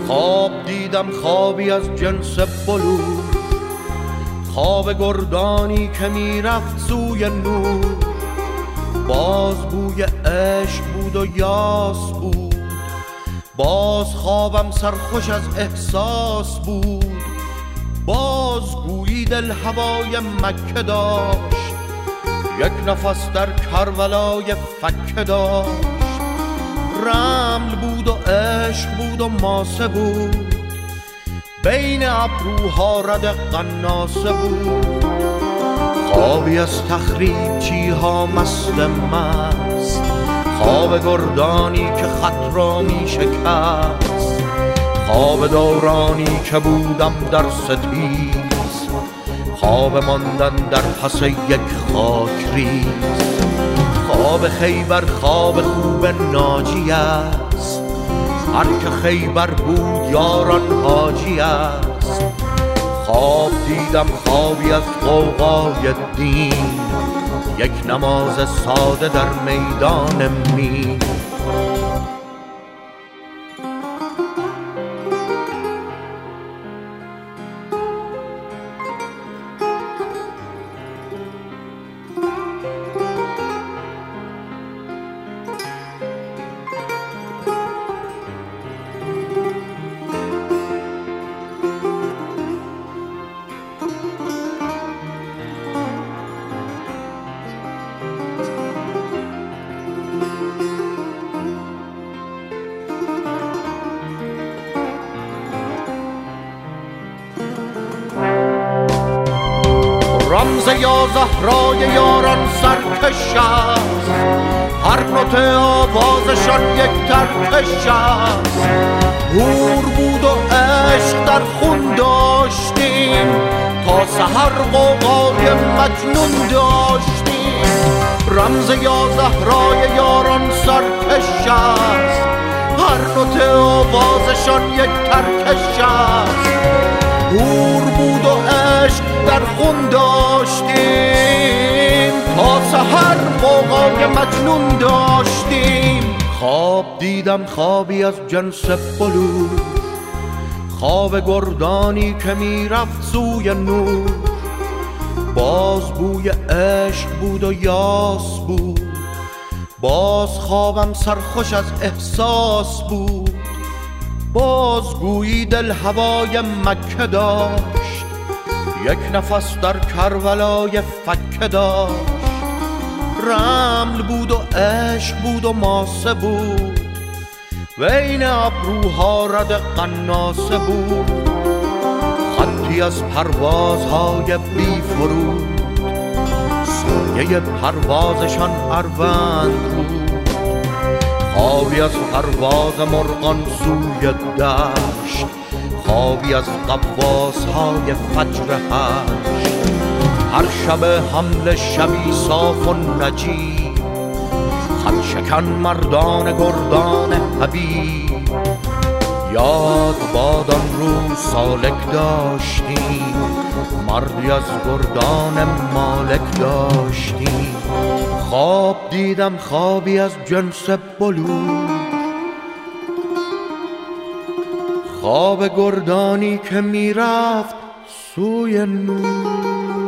خواب دیدم خوابی از جنس بلور، خواب گردانی که میرفت سوی نور. باز بوی عشق بود و یاس بود، باز خوابم سرخوش از احساس بود. باز گویی دل هوای مکه داشت، یک نفس در کربلای فکه داشت. رمل بود و عشق بود و ماسه بود، بین ابروها رد قناسه بود. خوابی از تخریب چیها مست مست، خواب گردانی که خط را می شکست. خواب دورانی که بودم در ستیز، خواب ماندن در پس یک خاک ریز. خواب خیبر خواب خوب ناجی است، هر که خیبر بود یاران حاجی است. خواب دیدم خوابی از غوغای دین، یک نماز ساده در میدان مین. رمز یا زهرای یاران سرکش است، هر نوت آوازشان یک ترکش است. هور بود و عشق در خون داشتیم، تا سحر غوغای مجنون داشتیم. رمز یا زهرای یاران سرکش است، هر نوت آوازشان یک ترکش است. هور بود و عشق در خون داشتیم، تا سحر غوغای مجنون داشتیم. خواب دیدم خوابی از جنس بلور، خواب گردانی که میرفت سوی نور. باز بوی عشق بود و یاس بود، باز خوابم سرخوش از احساس بود. باز گویی دل هوای مکه داشت، یک نفس در کربلای فکه داشت. رمل بود و عشق بود و ماسه بود، بین ابروها رد قناسه بود. خطی از پروازهای بی فرود، سایه پروازشان اروند بود. خوابی از پرواز مرغان سوی دشت، خوابی از غواص های فجر هشت. هر شب حمل شبی صاف و نجیب، خط شکن مردان گردان حبیب. یاد باد آن روز سالک داشتیم، مردی از گردان مالک داشتیم. خواب دیدم خوابی از جنس بلور، خواب گردانی که میرفت سوی نور.